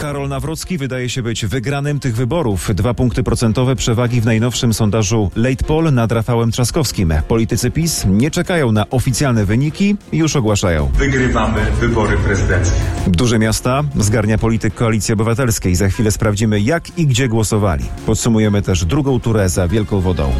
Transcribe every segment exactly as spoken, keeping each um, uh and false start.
Karol Nawrocki wydaje się być wygranym tych wyborów. Dwa punkty procentowe przewagi w najnowszym sondażu Late Poll nad Rafałem Trzaskowskim. Politycy PiS nie czekają na oficjalne wyniki i już ogłaszają. Wygrywamy wybory prezydenckie. Duże miasta zgarnia polityk Koalicji Obywatelskiej. Za chwilę sprawdzimy, jak i gdzie głosowali. Podsumujemy też drugą turę za Wielką Wodą.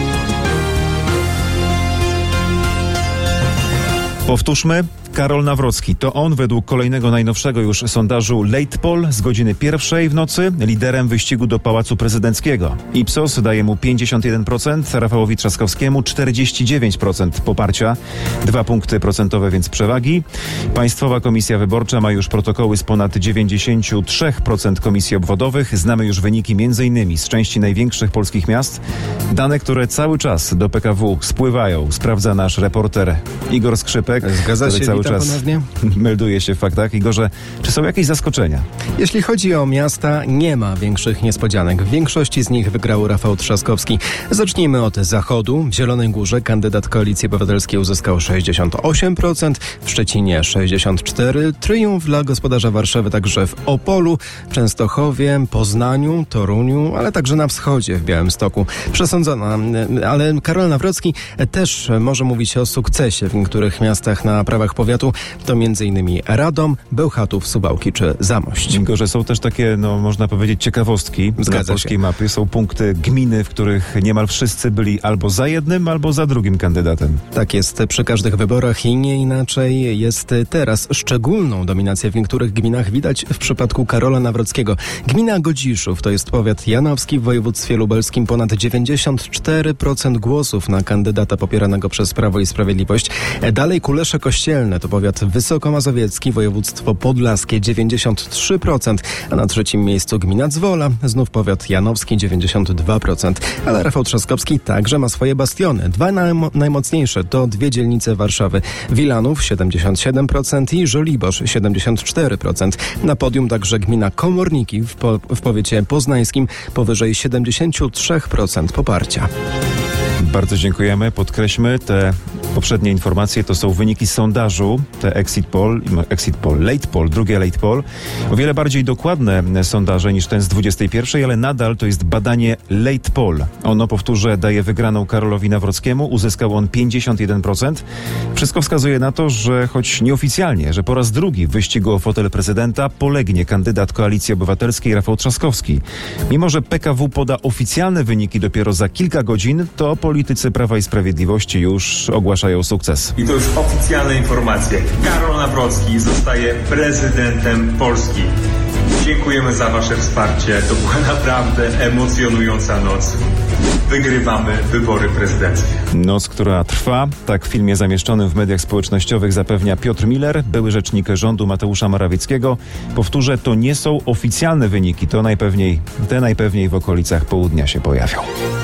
Powtórzmy, Karol Nawrocki. To on według kolejnego najnowszego już sondażu Late Poll z godziny pierwszej w nocy liderem wyścigu do Pałacu Prezydenckiego. Ipsos daje mu pięćdziesiąt jeden procent, Rafałowi Trzaskowskiemu czterdzieści dziewięć procent poparcia. Dwa punkty procentowe więc przewagi. Państwowa Komisja Wyborcza ma już protokoły z ponad dziewięćdziesiąt trzy procent komisji obwodowych. Znamy już wyniki między innymi z części największych polskich miast. Dane, które cały czas do P K W spływają, sprawdza nasz reporter Igor Skrzypek. Zgadza się, cały witam czas ponownie. Melduje się w faktach. Igorze, czy są jakieś zaskoczenia? Jeśli chodzi o miasta, nie ma większych niespodzianek. W większości z nich wygrał Rafał Trzaskowski. Zacznijmy od zachodu. W Zielonej Górze kandydat Koalicji Obywatelskiej uzyskał sześćdziesiąt osiem procent, w Szczecinie sześćdziesiąt cztery procent. Triumf dla gospodarza Warszawy także w Opolu, Częstochowie, Poznaniu, Toruniu, ale także na wschodzie w Białymstoku. Przesądzona, ale Karol Nawrocki też może mówić o sukcesie w niektórych miastach na prawach powiatu. To między innymi Radom, Bełchatów, Suwałki czy Zamość. Igorze, są też takie, no można powiedzieć, ciekawostki dla polskiej mapy. Są punkty gminy, w których niemal wszyscy byli albo za jednym, albo za drugim kandydatem. Tak jest przy każdych wyborach i nie inaczej jest teraz. Szczególną dominację w niektórych gminach widać w przypadku Karola Nawrockiego. Gmina Godziszów to jest powiat janowski w województwie lubelskim. Ponad dziewięćdziesiąt cztery procent głosów na kandydata popieranego przez Prawo i Sprawiedliwość. Dalej Kulesze Kościelne to powiat wysokomazowiecki, województwo podlaskie dziewięćdziesiąt trzy procent, a na trzecim miejscu gmina Dzwola, znów powiat janowski dziewięćdziesiąt dwa procent. Ale Rafał Trzaskowski także ma swoje bastiony. Dwa najmo- najmocniejsze to dwie dzielnice Warszawy. Wilanów siedemdziesiąt siedem procent i Żoliborz siedemdziesiąt cztery procent. Na podium także gmina Komorniki w, po- w powiecie poznańskim powyżej siedemdziesiąt trzy procent poparcia. Bardzo dziękujemy. Podkreślmy, te poprzednie informacje to są wyniki sondażu, te exit poll, exit poll, late poll, drugie late poll. O wiele bardziej dokładne sondaże niż ten z dwudziestej pierwszej, ale nadal to jest badanie late poll. Ono, powtórzę, daje wygraną Karolowi Nawrockiemu. Uzyskał on pięćdziesiąt jeden procent. Wszystko wskazuje na to, że choć nieoficjalnie, że po raz drugi w wyścigu o fotel prezydenta polegnie kandydat Koalicji Obywatelskiej Rafał Trzaskowski. Mimo że P K W poda oficjalne wyniki dopiero za kilka godzin, to politycy Prawa i Sprawiedliwości już ogłaszają sukces. I to już oficjalne informacje. Karol Nawrocki zostaje prezydentem Polski. Dziękujemy za wasze wsparcie. To była naprawdę emocjonująca noc. Wygrywamy wybory prezydenckie. Noc, która trwa, tak w filmie zamieszczonym w mediach społecznościowych zapewnia Piotr Miller, były rzecznik rządu Mateusza Morawieckiego. Powtórzę, to nie są oficjalne wyniki, to najpewniej, te najpewniej w okolicach południa się pojawią.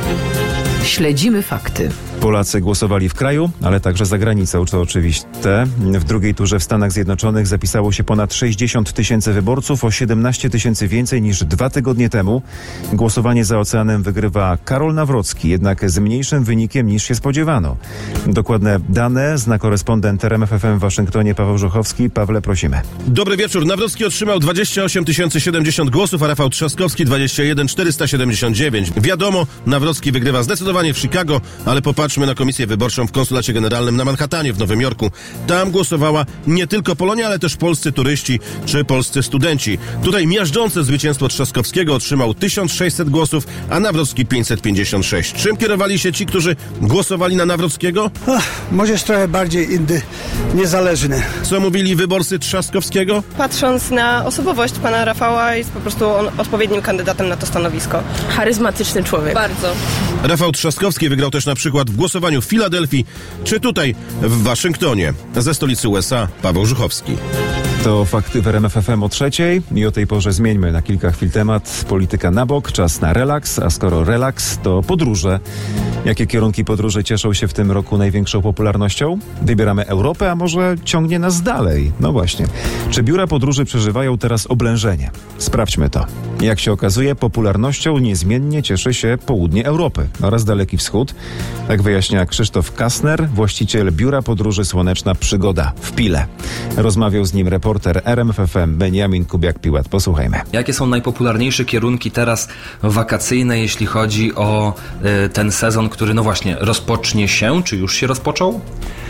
Śledzimy fakty. Polacy głosowali w kraju, ale także za granicą, to oczywiste. W drugiej turze w Stanach Zjednoczonych zapisało się ponad sześćdziesiąt tysięcy wyborców, o siedemnaście tysięcy więcej niż dwa tygodnie temu. Głosowanie za oceanem wygrywa Karol Nawrocki, jednak z mniejszym wynikiem niż się spodziewano. Dokładne dane zna korespondent R M F F M w Waszyngtonie Paweł Żuchowski. Pawle, prosimy. Dobry wieczór. Nawrocki otrzymał dwadzieścia osiem tysięcy siedemdziesiąt głosów, a Rafał Trzaskowski dwadzieścia jeden tysięcy czterysta siedemdziesiąt dziewięć. Wiadomo, Nawrocki wygrywa zdecydowanie w Chicago, ale popatrzmy na komisję wyborczą w Konsulacie Generalnym na Manhattanie w Nowym Jorku. Tam głosowała nie tylko Polonia, ale też polscy turyści czy polscy studenci. Tutaj miażdżące zwycięstwo Trzaskowskiego otrzymał tysiąc sześćset głosów, a Nawrocki pięćset pięćdziesiąt sześć. Czym kierowali się ci, którzy głosowali na Nawrockiego? Ach, może jest trochę bardziej indy, niezależny. Co mówili wyborcy Trzaskowskiego? Patrząc na osobowość pana Rafała, jest po prostu on odpowiednim kandydatem na to stanowisko. Charyzmatyczny człowiek. Bardzo. Rafał Trzaskowski wygrał też na przykład w głosowaniu w Filadelfii, czy tutaj w Waszyngtonie. Ze stolicy U S A Paweł Żuchowski. To fakty w R M F F M o trzeciej i o tej porze zmieńmy na kilka chwil temat. Polityka na bok, czas na relaks, a skoro relaks, to podróże. Jakie kierunki podróży cieszą się w tym roku największą popularnością? Wybieramy Europę, a może ciągnie nas dalej? No właśnie. Czy biura podróży przeżywają teraz oblężenie? Sprawdźmy to. Jak się okazuje, popularnością niezmiennie cieszy się południe Europy oraz Daleki Wschód. Tak wyjaśnia Krzysztof Kastner, właściciel biura podróży Słoneczna Przygoda w Pile. Rozmawiał z nim reporter reporter R M F F M Beniamin Kubiak-Piłat. Posłuchajmy. Jakie są najpopularniejsze kierunki teraz wakacyjne, jeśli chodzi o y, ten sezon, który no właśnie rozpocznie się, czy już się rozpoczął?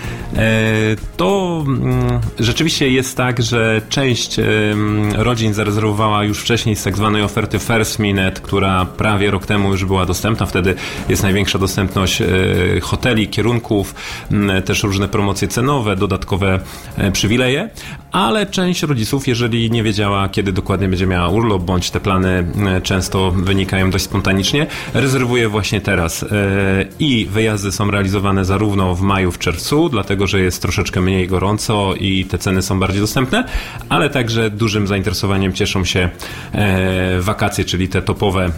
To rzeczywiście jest tak, że część rodzin zarezerwowała już wcześniej z tak zwanej oferty First Minute, która prawie rok temu już była dostępna. Wtedy jest największa dostępność hoteli, kierunków, też różne promocje cenowe, dodatkowe przywileje, ale część rodziców, jeżeli nie wiedziała, kiedy dokładnie będzie miała urlop, bądź te plany często wynikają dość spontanicznie, rezerwuje właśnie teraz. I wyjazdy są realizowane zarówno w maju, w czerwcu, dlatego że jest troszeczkę mniej gorąco i te ceny są bardziej dostępne, ale także dużym zainteresowaniem cieszą się e, wakacje, czyli te topowe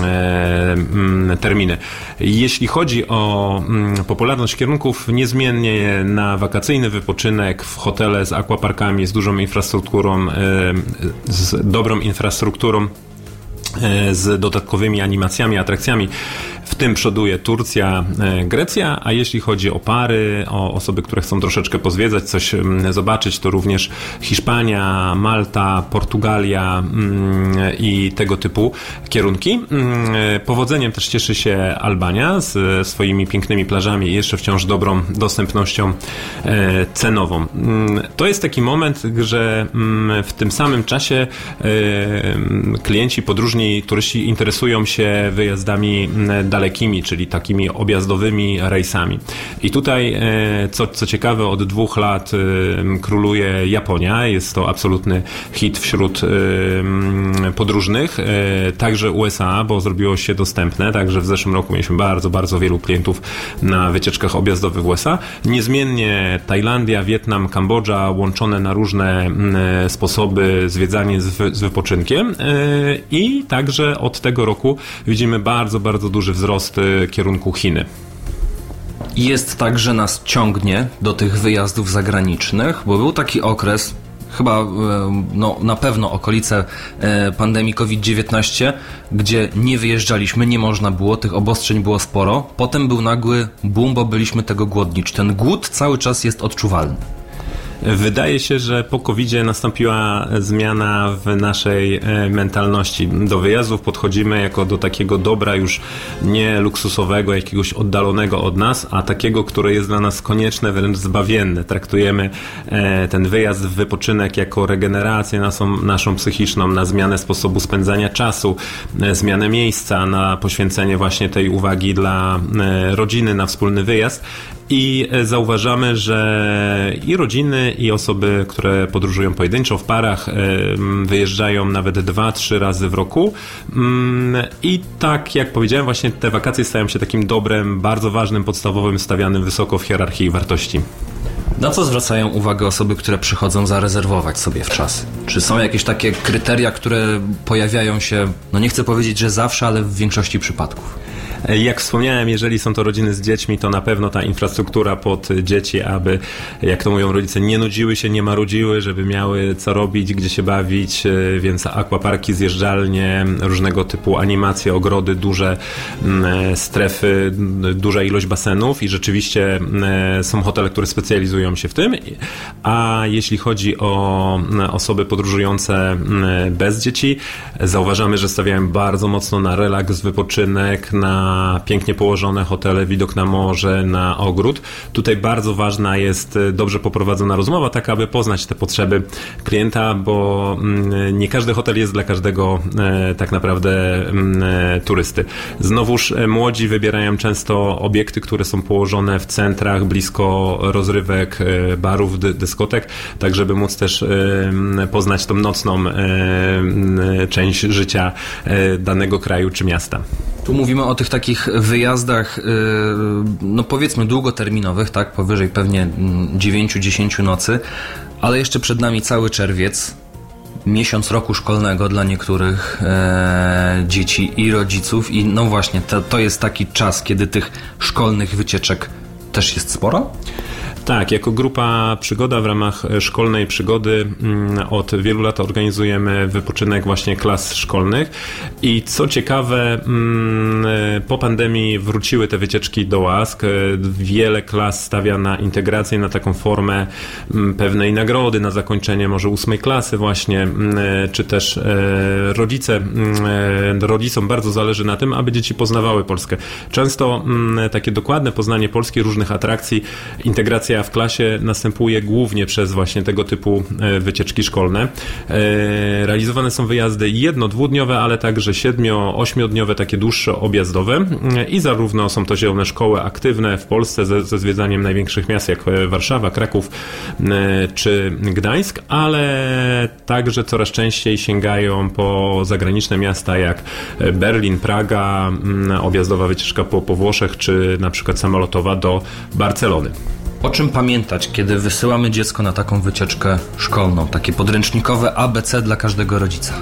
e, terminy. Jeśli chodzi o m, popularność kierunków, niezmiennie na wakacyjny wypoczynek w hotele z aquaparkami, z dużą infrastrukturą, e, z dobrą infrastrukturą, z dodatkowymi animacjami, atrakcjami. W tym przoduje Turcja, Grecja, a jeśli chodzi o pary, o osoby, które chcą troszeczkę pozwiedzać, coś zobaczyć, to również Hiszpania, Malta, Portugalia i tego typu kierunki. Powodzeniem też cieszy się Albania z swoimi pięknymi plażami i jeszcze wciąż dobrą dostępnością cenową. To jest taki moment, że w tym samym czasie klienci, podróżni, turyści interesują się wyjazdami dalekimi, czyli takimi objazdowymi rejsami. I tutaj, co, co ciekawe, od dwóch lat króluje Japonia. Jest to absolutny hit wśród podróżnych. Także U S A, bo zrobiło się dostępne. Także w zeszłym roku mieliśmy bardzo, bardzo wielu klientów na wycieczkach objazdowych w U S A. Niezmiennie Tajlandia, Wietnam, Kambodża, łączone na różne sposoby zwiedzanie z, z wypoczynkiem. I także od tego roku widzimy bardzo, bardzo duży wzrost kierunku Chiny. Jest tak, że nas ciągnie do tych wyjazdów zagranicznych, bo był taki okres, chyba no, na pewno okolice pandemii COVID dziewiętnaście, gdzie nie wyjeżdżaliśmy, nie można było, tych obostrzeń było sporo. Potem był nagły boom, bo byliśmy tego głodni. Czy ten głód cały czas jest odczuwalny? Wydaje się, że po kowidzie nastąpiła zmiana w naszej mentalności. Do wyjazdów podchodzimy jako do takiego dobra już nie luksusowego, jakiegoś oddalonego od nas, a takiego, które jest dla nas konieczne, wręcz zbawienne. Traktujemy ten wyjazd w wypoczynek jako regenerację naszą, naszą psychiczną, na zmianę sposobu spędzania czasu, zmianę miejsca, na poświęcenie właśnie tej uwagi dla rodziny, na wspólny wyjazd. I zauważamy, że i rodziny, i osoby, które podróżują pojedynczo w parach, wyjeżdżają nawet dwa, trzy razy w roku. I tak jak powiedziałem, właśnie te wakacje stają się takim dobrem, bardzo ważnym, podstawowym, stawianym wysoko w hierarchii wartości. Na co zwracają uwagę osoby, które przychodzą zarezerwować sobie w czas? Czy są jakieś takie kryteria, które pojawiają się, no nie chcę powiedzieć, że zawsze, ale w większości przypadków? Jak wspomniałem, jeżeli są to rodziny z dziećmi, to na pewno ta infrastruktura pod dzieci, aby, jak to mówią rodzice, nie nudziły się, nie marudziły, żeby miały co robić, gdzie się bawić, więc aquaparki, zjeżdżalnie, różnego typu animacje, ogrody, duże strefy, duża ilość basenów i rzeczywiście są hotele, które specjalizują się w tym. A jeśli chodzi o osoby podróżujące bez dzieci, zauważamy, że stawiają bardzo mocno na relaks, wypoczynek, na pięknie położone hotele, widok na morze, na ogród. Tutaj bardzo ważna jest dobrze poprowadzona rozmowa, tak aby poznać te potrzeby klienta, bo nie każdy hotel jest dla każdego tak naprawdę turysty. Znowuż młodzi wybierają często obiekty, które są położone w centrach, blisko rozrywek, barów, dyskotek, tak żeby móc też poznać tą nocną część życia danego kraju czy miasta. Tu mówimy o tych takich wyjazdach, no powiedzmy długoterminowych, tak, powyżej pewnie dziewięć dziesięć nocy, ale jeszcze przed nami cały czerwiec, miesiąc roku szkolnego dla niektórych e, dzieci i rodziców i no właśnie, to, to jest taki czas, kiedy tych szkolnych wycieczek też jest sporo? Tak, jako grupa Przygoda w ramach szkolnej przygody od wielu lat organizujemy wypoczynek właśnie klas szkolnych i co ciekawe, po pandemii wróciły te wycieczki do łask. Wiele klas stawia na integrację, na taką formę pewnej nagrody, na zakończenie może ósmej klasy właśnie, czy też rodzice, rodzicom bardzo zależy na tym, aby dzieci poznawały Polskę. Często takie dokładne poznanie Polski, różnych atrakcji, integracja w klasie następuje głównie przez właśnie tego typu wycieczki szkolne. Realizowane są wyjazdy jedno-, dwudniowe, ale także siedmio-, ośmiodniowe, takie dłuższe, objazdowe i zarówno są to zielone szkoły aktywne w Polsce ze, ze zwiedzaniem największych miast jak Warszawa, Kraków czy Gdańsk, ale także coraz częściej sięgają po zagraniczne miasta jak Berlin, Praga, objazdowa wycieczka po, po Włoszech czy na przykład samolotowa do Barcelony. O czym pamiętać, kiedy wysyłamy dziecko na taką wycieczkę szkolną, takie podręcznikowe A B C dla każdego rodzica?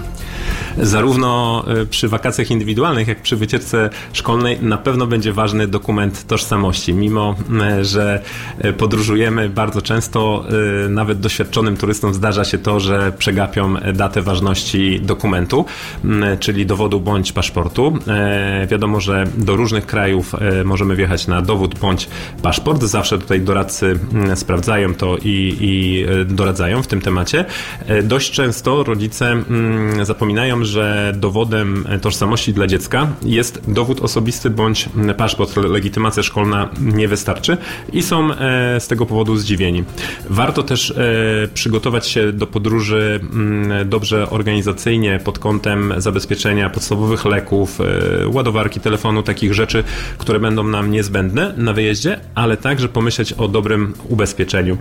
Zarówno przy wakacjach indywidualnych, jak przy wycieczce szkolnej na pewno będzie ważny dokument tożsamości. Mimo że podróżujemy bardzo często, nawet doświadczonym turystom zdarza się to, że przegapią datę ważności dokumentu, czyli dowodu bądź paszportu. Wiadomo, że do różnych krajów możemy wjechać na dowód bądź paszport. Zawsze tutaj doradcy sprawdzają to i, i doradzają w tym temacie. Dość często rodzice zapominają, że dowodem tożsamości dla dziecka jest dowód osobisty bądź paszport. Legitymacja szkolna nie wystarczy i są z tego powodu zdziwieni. Warto też przygotować się do podróży dobrze organizacyjnie pod kątem zabezpieczenia podstawowych leków, ładowarki telefonu, takich rzeczy, które będą nam niezbędne na wyjeździe, ale także pomyśleć o dobrym ubezpieczeniu.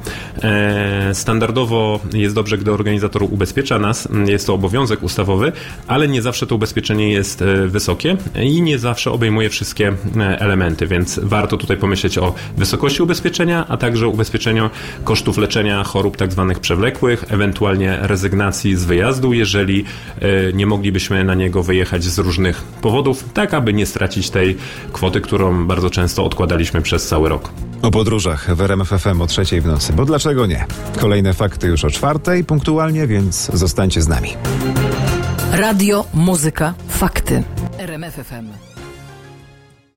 Standardowo jest dobrze, gdy organizator ubezpiecza nas, jest to obowiązek ustawowy, ale nie zawsze to ubezpieczenie jest wysokie i nie zawsze obejmuje wszystkie elementy, więc warto tutaj pomyśleć o wysokości ubezpieczenia, a także ubezpieczeniu kosztów leczenia chorób tak zwanych przewlekłych, ewentualnie rezygnacji z wyjazdu, jeżeli nie moglibyśmy na niego wyjechać z różnych powodów, tak aby nie stracić tej kwoty, którą bardzo często odkładaliśmy przez cały rok. O podróżach w R M F F M o trzeciej w nocy, bo dlaczego nie? Kolejne fakty już o czwartej punktualnie, więc zostańcie z nami. Radio, muzyka, fakty. R M F F M.